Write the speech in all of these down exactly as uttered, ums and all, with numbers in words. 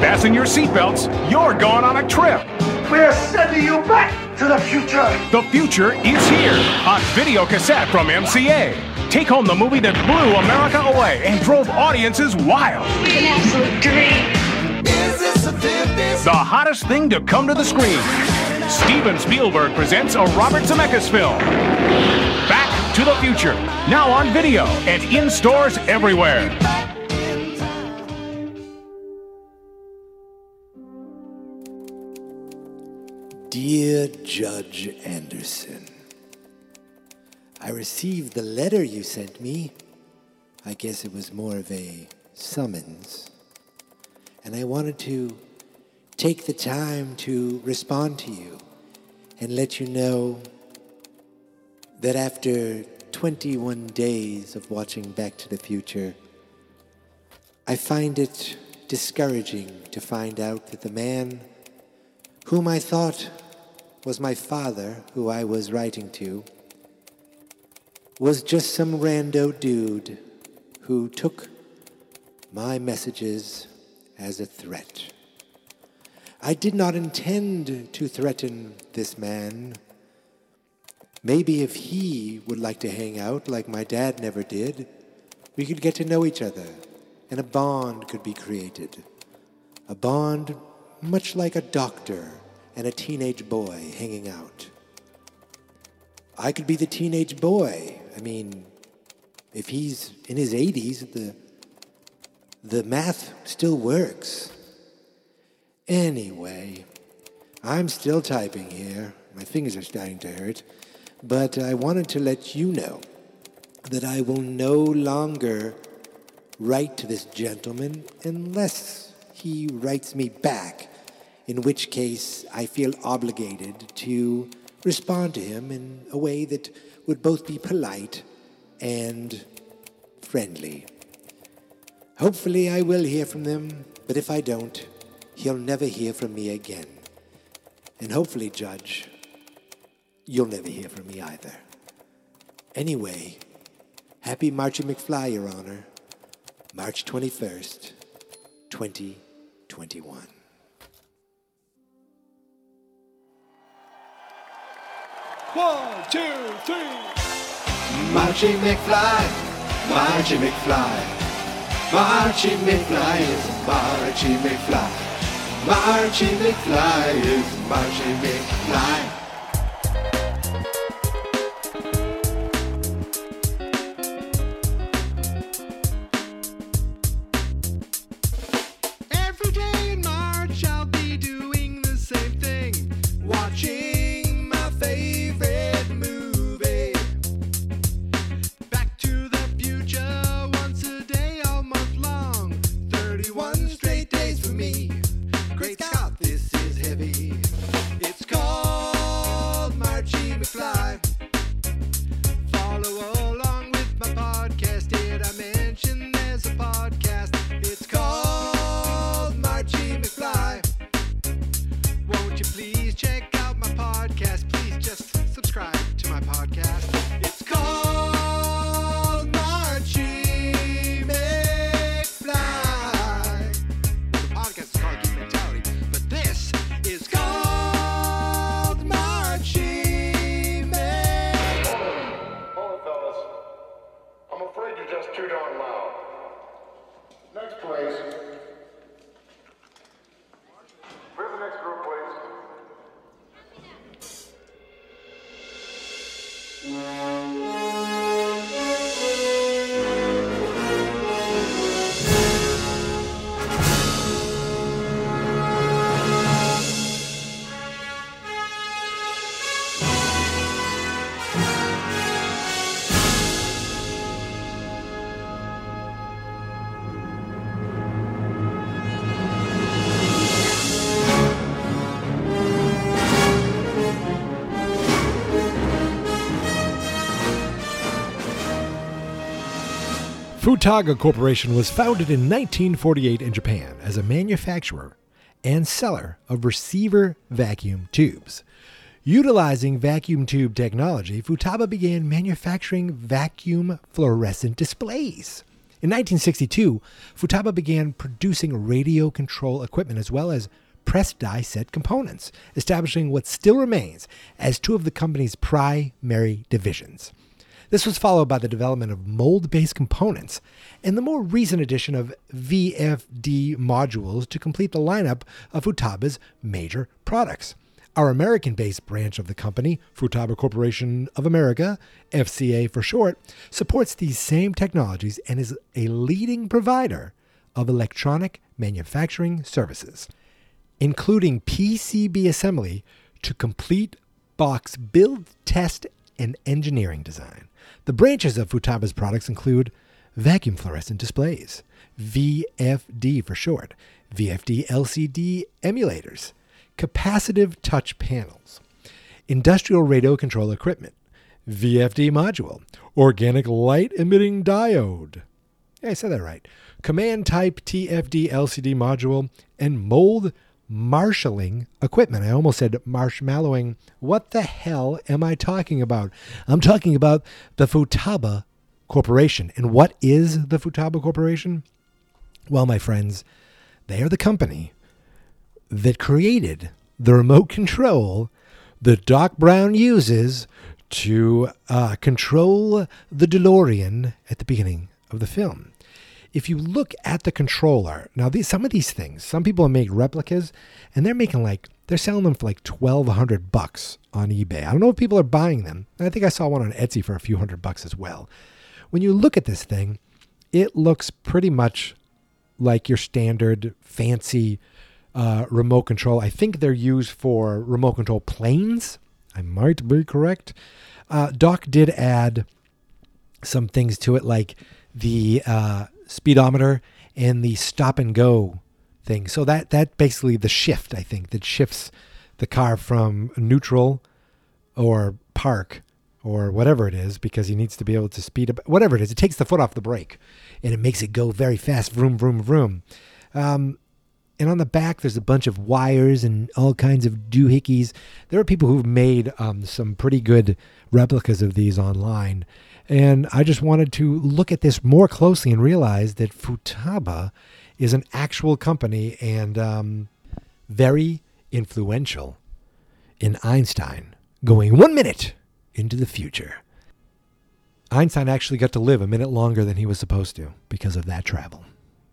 Fasten your seatbelts. You're going on a trip. We're sending you back to the future. The future is here on video cassette from M C A. Take home the movie that blew America away and drove audiences wild. An absolute dream. The hottest thing to come to the screen. Steven Spielberg presents a Robert Zemeckis film. Back to the Future. Now on video and in stores everywhere. Dear Judge Anderson, I received the letter you sent me. I guess it was more of a summons. And I wanted to take the time to respond to you and let you know that after twenty-one days of watching Back to the Future, I find it discouraging to find out that the man whom I thought was my father, who I was writing to, was just some rando dude who took my messages as a threat. I did not intend to threaten this man. Maybe if he would like to hang out like my dad never did, we could get to know each other, and a bond could be created. A bond much like a doctor and a teenage boy hanging out. I could be the teenage boy. I mean, if he's in his eighties, the the math still works. Anyway, I'm still typing here. My fingers are starting to hurt. But I wanted to let you know that I will no longer write to this gentleman unless he writes me back, in which case I feel obligated to respond to him in a way that would both be polite and friendly. Hopefully I will hear from them, but if I don't, he'll never hear from me again. And hopefully, Judge, you'll never hear from me either. Anyway, happy Marchy McFly, Your Honor. March twenty-first, twenty twenty-one. One, two, three. Marchy McFly, Marchy McFly. Marchy McFly is Marchy McFly. Marchy McFly is Marchy McFly. Every day in March I'll be doing the same thing, watching my favorite movie. Back to the Future once a day all month long, thirty-one straight days for me. Great Scott, this is heavy. It's called Marchy McFly. Follow along with my podcast. Did I mention there's a podcast? It's called Marchy McFly. Won't you please check out my podcast? Please just subscribe to my podcast. It's called Marchy McFly. The podcast is called Geek Mentality, but this is called Marchy McFly. Hold it, fellas. I'm afraid you're just too darn loud. Next, please. We have the next group, please. Futaga Corporation was founded in nineteen forty-eight in Japan as a manufacturer and seller of receiver vacuum tubes. Utilizing vacuum tube technology, Futaba began manufacturing vacuum fluorescent displays. In nineteen sixty-two, Futaba began producing radio control equipment as well as press die set components, establishing what still remains as two of the company's primary divisions. This was followed by the development of mold-based components and the more recent addition of V F D modules to complete the lineup of Futaba's major products. Our American-based branch of the company, Futaba Corporation of America, F C A for short, supports these same technologies and is a leading provider of electronic manufacturing services, including P C B assembly to complete box build, test, and engineering design. The branches of Futaba's products include vacuum fluorescent displays, V F D for short, V F D L C D emulators, capacitive touch panels, industrial radio control equipment, V F D module, organic light emitting diode. Yeah, I said that right. Command type T F D L C D module and mold marshalling equipment. I almost said marshmallowing. What the hell am I talking about? I'm talking about the Futaba Corporation. And what is the Futaba Corporation? Well, my friends, they are the company that created the remote control that Doc Brown uses to uh, control the DeLorean at the beginning of the film. If you look at the controller, now these, some of these things, some people make replicas and they're making like, they're selling them for like twelve hundred bucks on eBay. I don't know if people are buying them. I think I saw one on Etsy for a few hundred bucks as well. When you look at this thing, it looks pretty much like your standard fancy uh, remote control. I think they're used for remote control planes. I might be correct. Uh, Doc did add some things to it, like the uh, speedometer and the stop and go thing. So that that basically the shift, I think, that shifts the car from neutral or park or whatever it is, because he needs to be able to speed up, whatever it is. It takes the foot off the brake and it makes it go very fast, vroom, vroom, vroom. Um, and on the back, there's a bunch of wires and all kinds of doohickeys. There are people who've made um, some pretty good replicas of these online. And I just wanted to look at this more closely and realize that Futaba is an actual company and um, very influential in Einstein going one minute into the future. Einstein actually got to live a minute longer than he was supposed to because of that travel.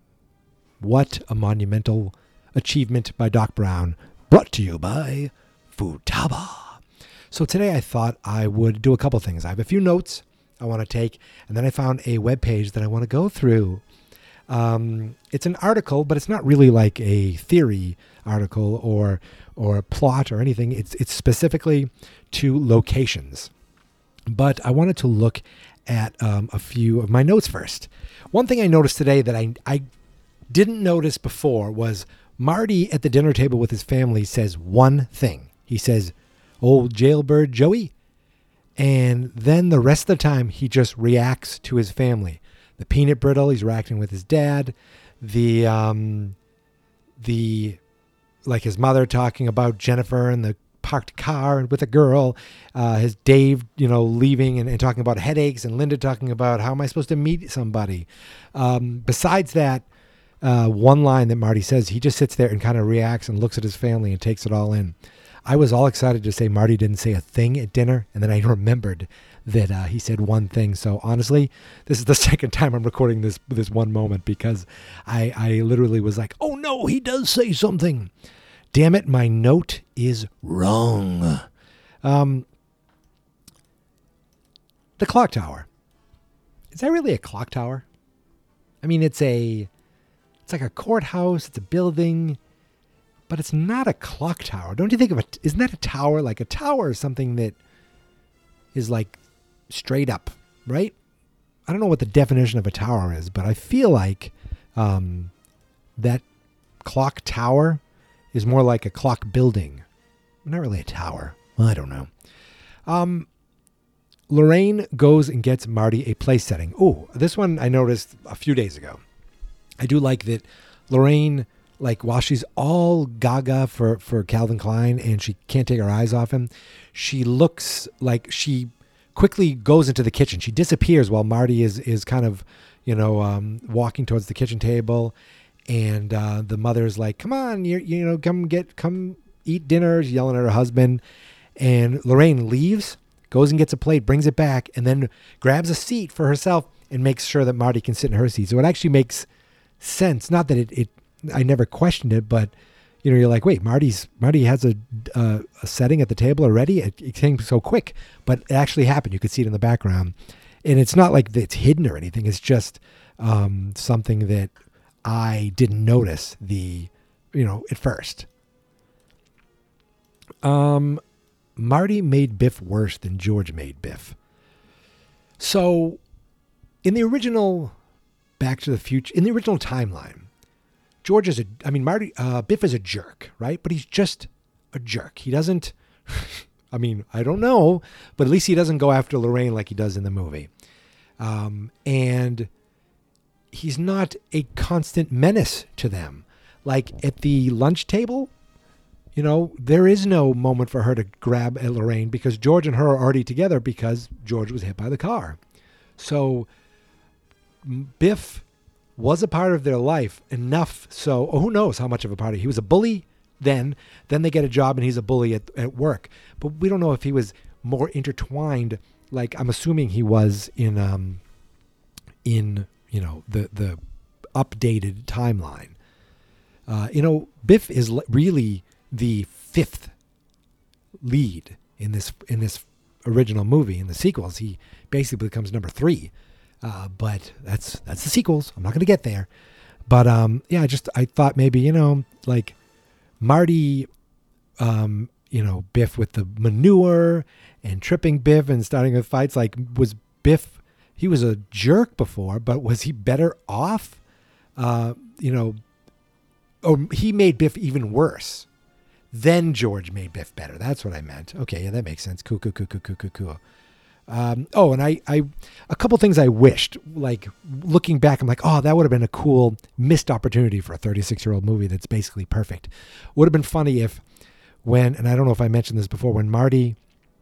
What a monumental achievement by Doc Brown, brought to you by Futaba. So today I thought I would do a couple things. I have a few notes I want to take, and then I found a web page that I want to go through. Um, it's an article, but it's not really like a theory article or or a plot or anything. It's it's specifically to locations. But I wanted to look at um, a few of my notes first. One thing I noticed today that I I didn't notice before was Marty at the dinner table with his family says one thing. He says, "Old jailbird Joey." And then the rest of the time, he just reacts to his family. The peanut brittle, he's reacting with his dad. The, um, the, like his mother talking about Jennifer and the parked car with a girl. Uh, his Dave, you know, leaving and, and talking about headaches. And Linda talking about how am I supposed to meet somebody. Um, besides that, uh, one line that Marty says, he just sits there and kind of reacts and looks at his family and takes it all in. I was all excited to say Marty didn't say a thing at dinner, and then I remembered that uh, he said one thing. So honestly, this is the second time I'm recording this this one moment because I, I literally was like, oh no, he does say something. Damn it, my note is wrong. Um, the clock tower. Is that really a clock tower? I mean, it's a, it's like a courthouse, it's a building, but it's not a clock tower. Don't you think of it? Isn't that a tower? Like a tower is something that is like straight up, right? I don't know what the definition of a tower is, but I feel like um, that clock tower is more like a clock building. Not really a tower. Well, I don't know. Um, Lorraine goes and gets Marty a place setting. Oh, this one I noticed a few days ago. I do like that Lorraine, like while she's all gaga for, for Calvin Klein and she can't take her eyes off him, she looks like she quickly goes into the kitchen. She disappears while Marty is is kind of, you know, um, walking towards the kitchen table, and uh, the mother's like, "Come on, you you know, come get come eat dinner." She's yelling at her husband, and Lorraine leaves, goes and gets a plate, brings it back, and then grabs a seat for herself and makes sure that Marty can sit in her seat. So it actually makes sense. Not that it, it I never questioned it, but you know, you're like, wait, Marty's Marty has a uh, a setting at the table already. It, it came so quick, but it actually happened. You could see it in the background, and it's not like it's hidden or anything. It's just um, something that I didn't notice the, you know, at first. Um, Marty made Biff worse than George made Biff. So, in the original Back to the Future, in the original timeline, George is a, I mean, Marty, uh, Biff is a jerk, right? But he's just a jerk. He doesn't, I mean, I don't know, but at least he doesn't go after Lorraine like he does in the movie. Um, and he's not a constant menace to them. Like at the lunch table, you know, there is no moment for her to grab at Lorraine because George and her are already together because George was hit by the car. So Biff was a part of their life enough so, oh, who knows how much of a part of, he was a bully then, then they get a job and he's a bully at, at work. But we don't know if he was more intertwined, like I'm assuming he was in, um, in, you know, the, the updated timeline. Uh, you know, Biff is really the fifth lead in this, in this original movie. In the sequels, he basically becomes number three. Uh, but that's that's the sequels. I'm not going to get there. But um, yeah, I just I thought maybe, you know, like Marty, um, you know, Biff with the manure and tripping Biff and starting with fights. Like, was Biff, he was a jerk before, but was he better off? Uh, you know, or he made Biff even worse. Then George made Biff better. That's what I meant. Okay, yeah, that makes sense. Cool, cool, cool, cool, cool, cool, cool. Um, oh, and I, I, a couple things I wished, like looking back, I'm like, oh, that would have been a cool missed opportunity for a thirty-six year old movie that's basically perfect. Would have been funny if when, and I don't know if I mentioned this before, when Marty,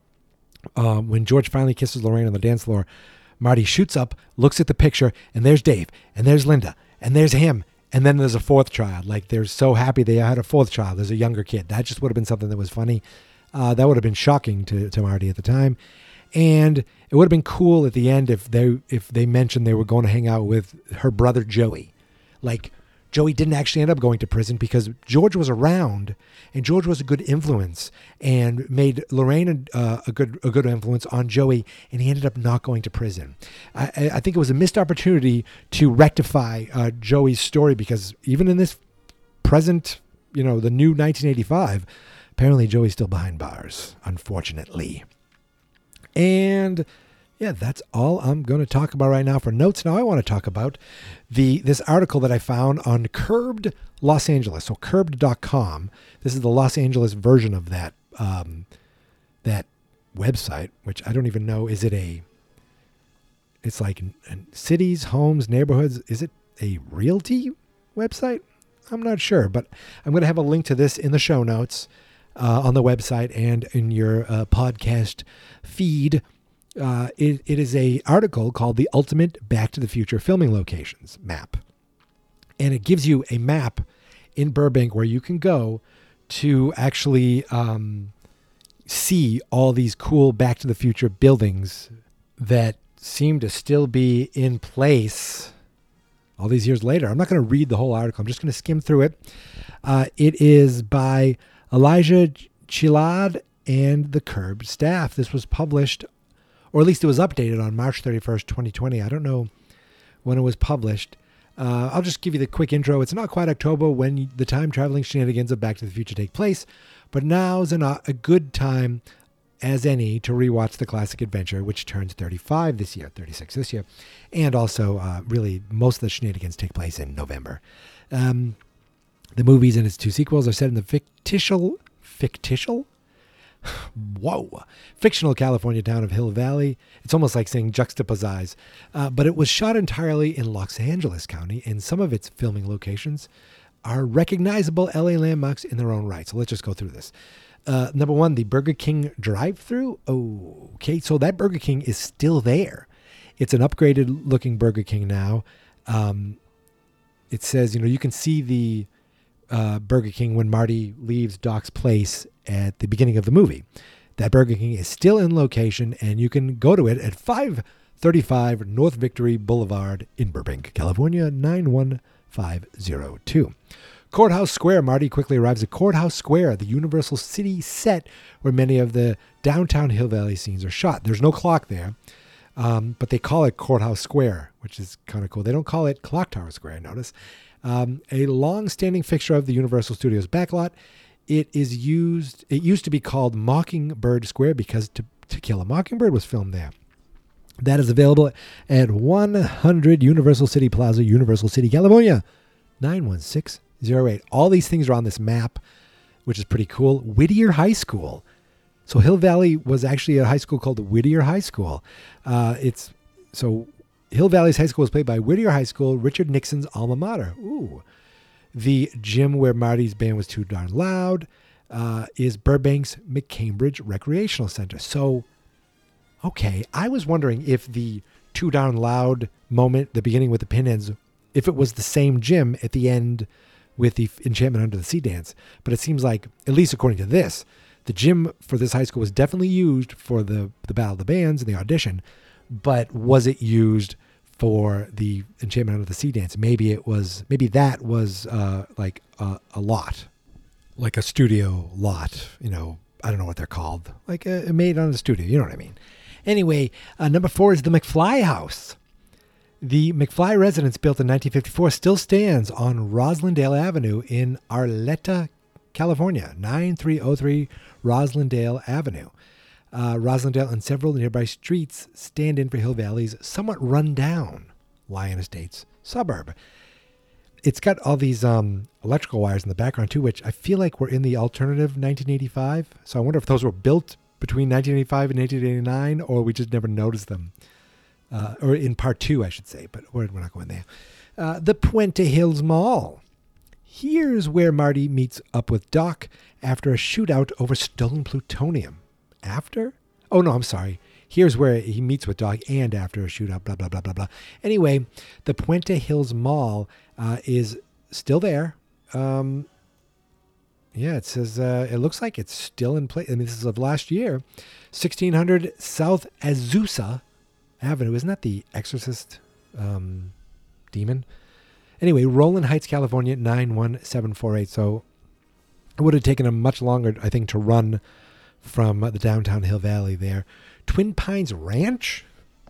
um, when George finally kisses Lorraine on the dance floor, Marty shoots up, looks at the picture, and there's Dave, and there's Linda, and there's him. And then there's a fourth child. Like they're so happy they had a fourth child. There's a younger kid. That just would have been something that was funny. Uh, that would have been shocking to, to Marty at the time. And it would have been cool at the end if they if they mentioned they were going to hang out with her brother Joey. Like Joey didn't actually end up going to prison because George was around, and George was a good influence and made Lorraine uh, a good a good influence on Joey, and he ended up not going to prison. I, I think it was a missed opportunity to rectify uh, Joey's story because even in this present, you know, the new nineteen eighty-five, apparently Joey's still behind bars, unfortunately. And yeah, that's all I'm going to talk about right now for notes. Now I want to talk about the this article that I found on Curbed Los Angeles. So curbed dot com. This is the Los Angeles version of that um, that website, which I don't even know. Is it a? It's like cities, homes, neighborhoods. Is it a realty website? I'm not sure, but I'm going to have a link to this in the show notes. Uh, on the website and in your uh, podcast feed. Uh, it, it is a article called The Ultimate Back to the Future Filming Locations Map. And it gives you a map in Burbank where you can go to actually um, see all these cool Back to the Future buildings that seem to still be in place all these years later. I'm not going to read the whole article. I'm just going to skim through it. Uh, it is by Elijah Chilad and the Curbed staff. This was published, or at least it was updated on March thirty-first, twenty twenty. I don't know when it was published. Uh, I'll just give you the quick intro. It's not quite October when the time-traveling shenanigans of Back to the Future take place, but now's an, a good time as any to rewatch the classic adventure, which turns thirty-five this year, thirty-six this year. And also, uh, really, most of the shenanigans take place in November. Um, The movies and its two sequels are set in the fictitious, fictitious, whoa, fictional California town of Hill Valley. It's almost like saying juxtapose. Uh, but it was shot entirely in Los Angeles County in some of its filming locations. are recognizable L A landmarks in their own right. So let's just go through this. Uh, number one, the Burger King drive-thru. Oh, okay, so that Burger King is still there. It's an upgraded looking Burger King now. Um, it says, you know, you can see the uh, Burger King when Marty leaves Doc's place at the beginning of the movie. That Burger King is still in location, and you can go to it at five thirty-five North Victory Boulevard in Burbank, California, nine one five zero two. Courthouse Square. Marty quickly arrives at Courthouse Square, the Universal City set where many of the downtown Hill Valley scenes are shot. There's no clock there, um, but they call it Courthouse Square, which is kind of cool. They don't call it Clock Tower Square, I notice. Um, a long-standing fixture of the Universal Studios backlot. It is used. It used to be called Mockingbird Square because To, to Kill a Mockingbird was filmed there. That is available at one hundred Universal City Plaza, Universal City, California, nine one six zero eight. All these things are on this map, which is pretty cool. Whittier High School. So Hill Valley was actually a high school called Whittier High School. Uh, it's so Hill Valley's high school was played by Whittier High School, Richard Nixon's alma mater. Ooh. The gym where Marty's band was too darn loud uh, is Burbank's McCambridge Recreational Center. So, okay, I was wondering if the too darn loud moment, the beginning with the pinheads, if it was the same gym at the end with the Enchantment Under the Sea dance. But it seems like, at least according to this, the gym for this high school was definitely used for the, the Battle of the Bands and the audition. But was it used for the Enchantment Under the Sea dance? Maybe it was, maybe that was uh, like a, a lot, like a studio lot, you know, I don't know what they're called, like a, a made on the studio, you know what I mean? Anyway, uh, number four is the McFly House. The McFly residence, built in nineteen fifty-four, still stands on Roslindale Avenue in Arleta, California, nine three oh three Roslindale Avenue. Uh, Roslindale and several nearby streets stand in for Hill Valley's somewhat run-down Lyon Estates suburb. It's got all these um, electrical wires in the background, too, which I feel like were in the alternative nineteen eighty-five. So I wonder if those were built between nineteen eighty-five and nineteen eighty-nine, or we just never noticed them. Uh, or in part two, I should say, but we're, we're not going there. Uh, the Puente Hills Mall. Here's where Marty meets up with Doc after a shootout over stolen plutonium. After? Oh, no, I'm sorry. Here's where he meets with Doc and after a shootout, blah, blah, blah, blah, blah. Anyway, the Puente Hills Mall uh, is still there. Um, yeah, it says, uh, it looks like it's still in place. I mean, this is of last year. sixteen hundred South Azusa Avenue. Isn't that the Exorcist um, demon? Anyway, Roland Heights, California, nine one seven four eight. So it would have taken them much longer, I think, to run from the downtown Hill Valley there. Twin Pines Ranch?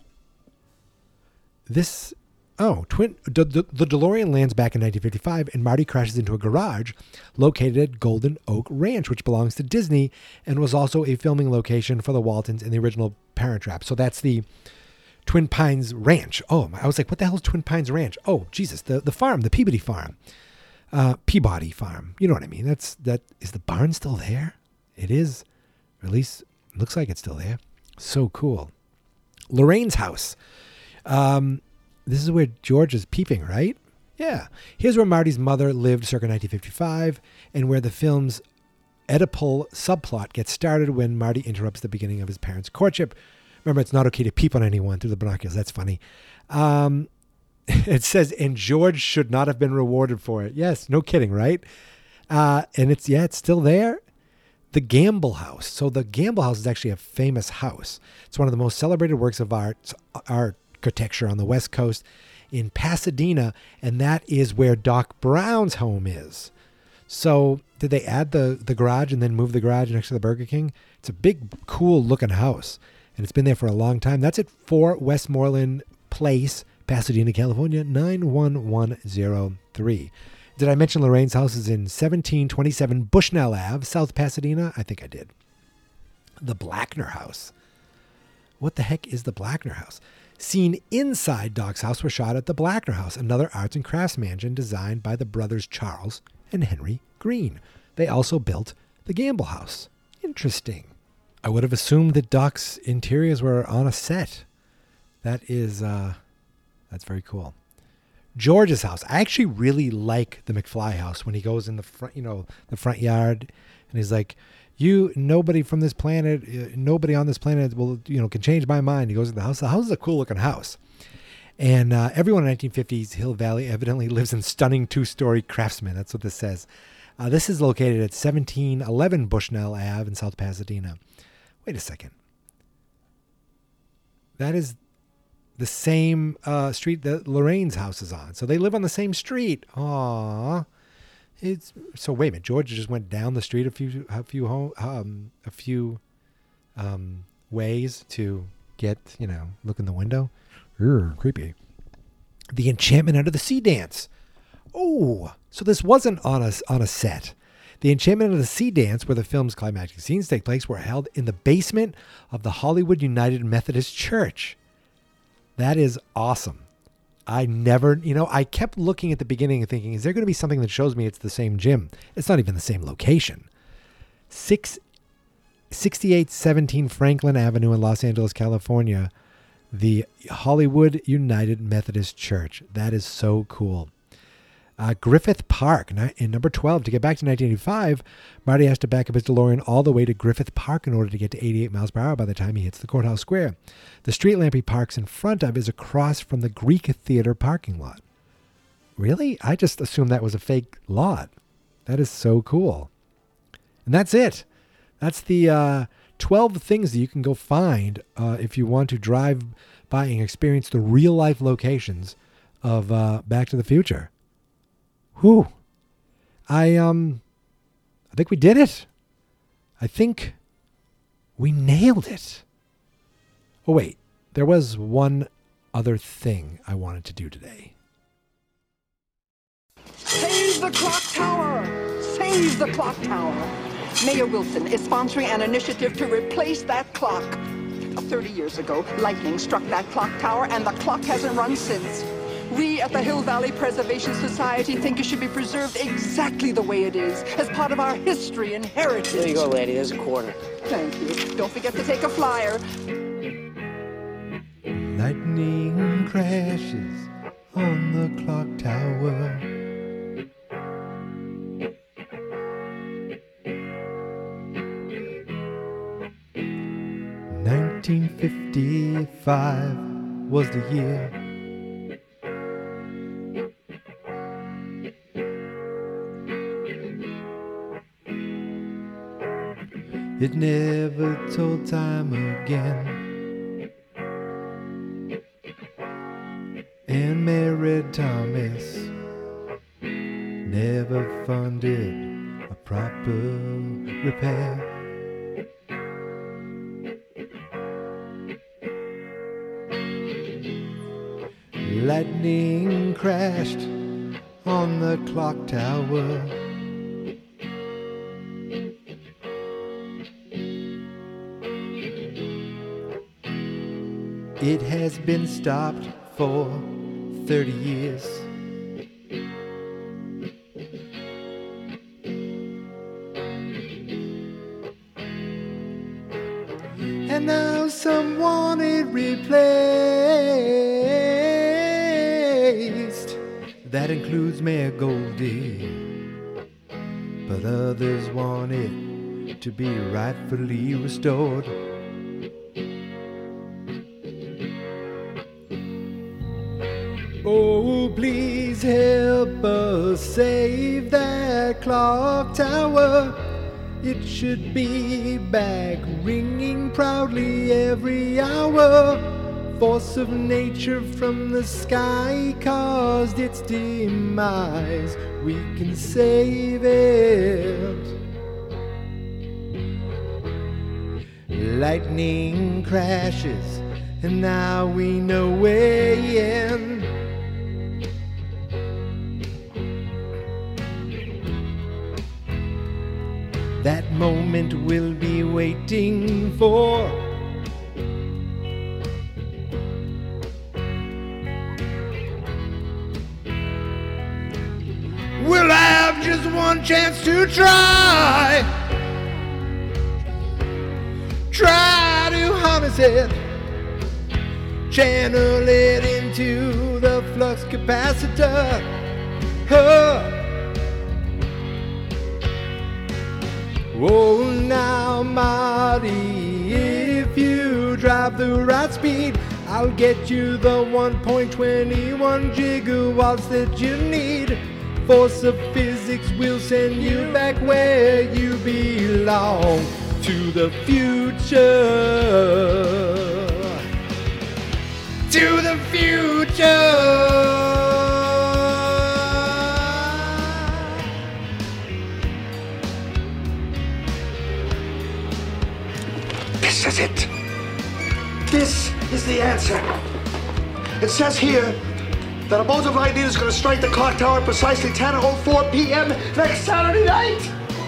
This, oh, Twin the, the, the DeLorean lands back in nineteen fifty-five, and Marty crashes into a garage located at Golden Oak Ranch, which belongs to Disney and was also a filming location for the Waltons in the original Parent Trap. So that's the Twin Pines Ranch. Oh, I was like, what the hell is Twin Pines Ranch? Oh, Jesus, the, the farm, the Peabody farm. Uh, Peabody farm. You know what I mean? That's, that, is the barn still there? It is. Or at least it looks like it's still there. So cool. Lorraine's house. Um, this is where George is peeping, right? Yeah. Here's where Marty's mother lived circa nineteen fifty-five, and where the film's Oedipal subplot gets started when Marty interrupts the beginning of his parents' courtship. Remember, it's not okay to peep on anyone through the binoculars. That's funny. Um, it says, and George should not have been rewarded for it. Yes, no kidding, right? Uh, and it's, yeah, it's still there. The Gamble House. So the Gamble House is actually a famous house. It's one of the most celebrated works of art, architecture on the West Coast in Pasadena, and that is where Doc Brown's home is. So did they add the, the garage and then move the garage next to the Burger King? It's a big, cool-looking house, and it's been there for a long time. That's at four Westmoreland Place, Pasadena, California, nine one one zero three. Did I mention Lorraine's house is in seventeen twenty-seven Bushnell Avenue, South Pasadena? I think I did. The Blackner House. What the heck is the Blackner House? Scene inside Doc's house were shot at the Blackner House, another arts and crafts mansion designed by the brothers Charles and Henry Green. They also built the Gamble House. Interesting. I would have assumed that Doc's interiors were on a set. That is, uh, that's very cool. George's house. I actually really like the McFly house when he goes in the front, you know, the front yard, and he's like, "You, nobody from this planet, uh, nobody on this planet will, you know, can change my mind." He goes in the house. The house is a cool looking house, and uh, everyone in nineteen fifties Hill Valley evidently lives in stunning two-story craftsman. That's what this says. Uh, this is located at seventeen eleven Bushnell Avenue in South Pasadena. Wait a second. That is the same uh, street that Lorraine's house is on. So they live on the same street. Aww. It's so wait a minute. George just went down the street a few a few home, um a few um ways to get, you know, look in the window. Urgh, creepy. The Enchantment Under the Sea dance. Oh, so this wasn't on a on a set. The Enchantment Under the Sea dance, where the film's climactic scenes take place, were held in the basement of the Hollywood United Methodist Church. That is awesome. I never, you know, I kept looking at the beginning and thinking, is there going to be something that shows me it's the same gym? It's not even the same location. Six, sixty-eight seventeen Franklin Avenue in Los Angeles, California, the Hollywood United Methodist Church. That is so cool. Uh, Griffith Park, in number twelve. To get back to nineteen eighty-five, Marty has to back up his DeLorean all the way to Griffith Park in order to get to eighty-eight miles per hour by the time he hits the courthouse square. The street lamp he parks in front of is across from the Greek Theater parking lot. Really? I just assumed that was a fake lot. That is so cool. And that's it. That's the uh, twelve things that you can go find uh, if you want to drive by and experience the real-life locations of uh, Back to the Future. Whew. I, um, I think we did it. I think we nailed it. Oh, wait. There was one other thing I wanted to do today. Save the clock tower! Save the clock tower! Mayor Wilson is sponsoring an initiative to replace that clock. thirty years ago, lightning struck that clock tower, and the clock hasn't run since. We at the Hill Valley Preservation Society think it should be preserved exactly the way it is, as part of our history and heritage. There you go, lady. There's a quarter. Thank you. Don't forget to take a flyer. Lightning crashes on the clock tower. nineteen fifty-five was the year. It never told time again. And Mary Thomas never funded a proper repair. Lightning crashed on the clock tower. It has been stopped for thirty years. And now someone it replaced. That includes Mayor Goldie. But others want it to be rightfully restored. Oh, please help us save that clock tower. It should be back ringing proudly every hour. Force of nature from the sky caused its demise. We can save it. Lightning crashes, and now we know when. That moment we'll be waiting for. We'll have just one chance to try. Try to harness it, channel it in into the flux capacitor. Huh. Oh, now, Marty, if you drive the right speed, I'll get you the one point two one gigawatts that you need. Force of physics will send you back where you belong, to the future. To the future. This is it. This is the answer. It says here that a bolt of lightning is going to strike the clock tower at precisely ten oh four p.m. next Saturday night.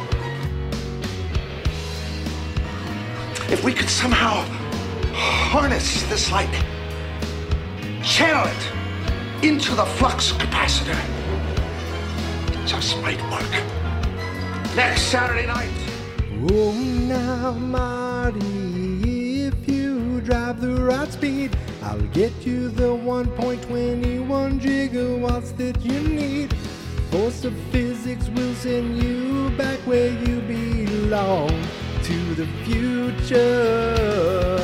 If we could somehow harness this lightning, channel it into the flux capacitor, it just might work. Next Saturday night. Oh, now, Marty, if you drive the right speed, I'll get you the one point two one gigawatts that you need. Force of physics will send you back where you belong, to the future.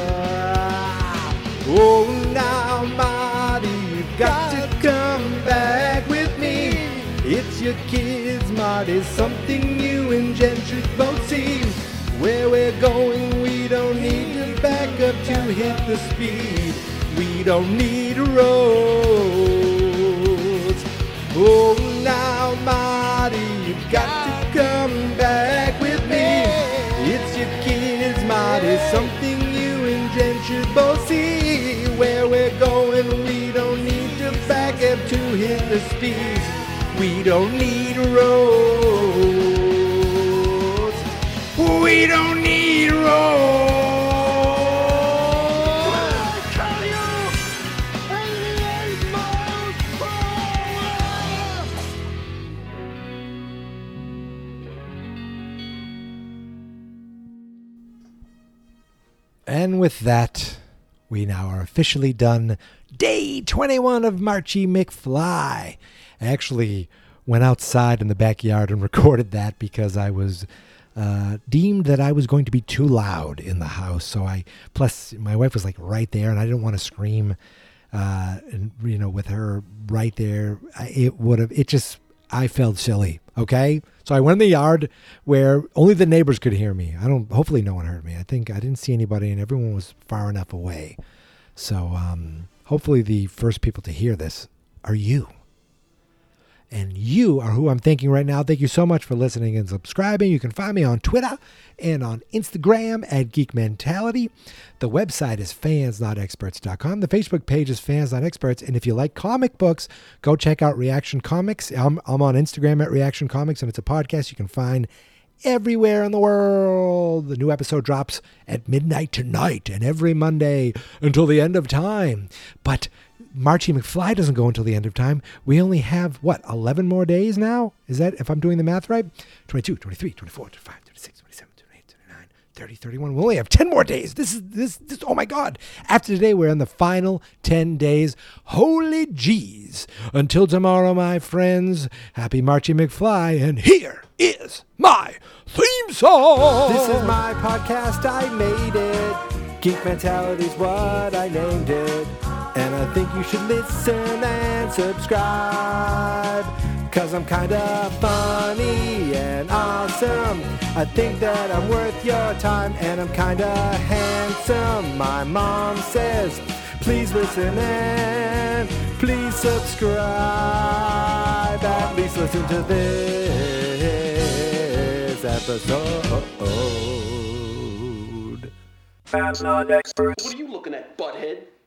Oh, now, Marty, you've got to come back with me. It's your kids, Marty, something new and Jen should both see. Where we're going, we don't need to back up to hit the speed. We don't need roads. Oh, now, Marty, you've got to come back with me. It's your kids, Marty, something new and Jen should both see. Where we're going, we don't need to back up to hit the speed. We don't need roads. We don't need roads. And with that, we now are officially done day twenty-one of Marchie McFly. I actually went outside in the backyard and recorded that because I was uh, deemed that I was going to be too loud in the house. So I, plus my wife was like right there and I didn't want to scream, uh, and you know, with her right there, I, it would have, it just, I felt silly. Okay. So I went in the yard where only the neighbors could hear me. I don't, hopefully no one heard me. I think I didn't see anybody and everyone was far enough away. So um, hopefully the first people to hear this are you. And you are who I'm thanking right now. Thank you so much for listening and subscribing. You can find me on Twitter and on Instagram at Geek Mentality. The website is fans not experts dot com. The Facebook page is Fans Not Experts. And if you like comic books, go check out Reaction Comics. I'm, I'm on Instagram at Reaction Comics, and it's a podcast you can find everywhere in the world. The new episode drops at midnight tonight and every Monday until the end of time. But Marchie McFly doesn't go until the end of time. We only have, what, eleven more days now? Is that, if I'm doing the math right? twenty-two, twenty-three, twenty-four, twenty-five, twenty-six, twenty-seven, twenty-eight, twenty-nine, thirty, thirty-one. We only have ten more days. This is, this, this, oh my God. After today, we're in the final ten days. Holy jeez. Until tomorrow, my friends, happy Marchie McFly, and here is my theme song. This is my podcast, I made it. Geek Mentality's what I named it. And I think you should listen and subscribe, 'cause I'm kinda funny and awesome. I think that I'm worth your time, and I'm kinda handsome. My mom says, please listen and please subscribe. At least listen to this episode. Fans Not Experts. What are you looking at, butthead?